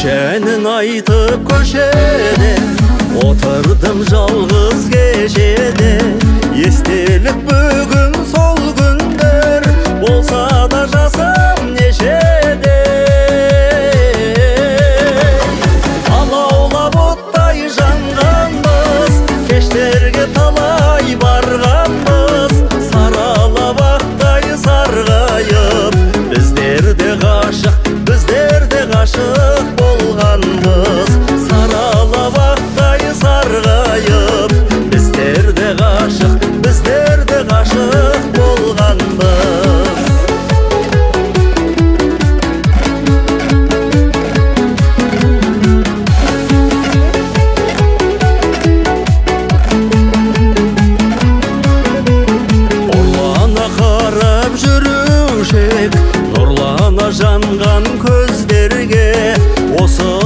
Düşенін айтып көшеде, отырдым жалғыз кешеде. Естелік бүгін сол күндер, болса да жасым нешеде. Алаулап оттай жанғанбыз, кештерге талай барғанбыз. Саралап ақтай сарғайып, біздер де ғашық болғанбыз. Саралап ақтай сарғайып, біздер де ғашық болғанбыз. Ұрлана қарап жүрушек, нұрлана жанған көздерге, осы